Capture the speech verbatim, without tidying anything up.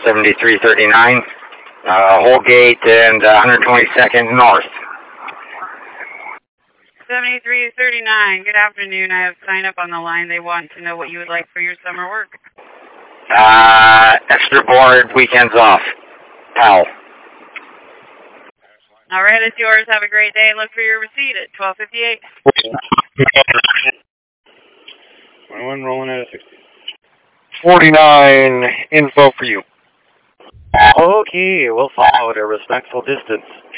seventy-three thirty-nine, uh, Holgate and uh, one twenty-second North. seventy-three thirty-nine, good afternoon. I have sign up on the line. They want to know what you would like for your summer work. Uh, extra board, weekends off. Pal. All right, it's yours. Have a great day. Look for your receipt at twelve fifty-eight. twenty-one rolling at a sixty. forty-nine, info for you. Okay, we'll follow at a respectful distance.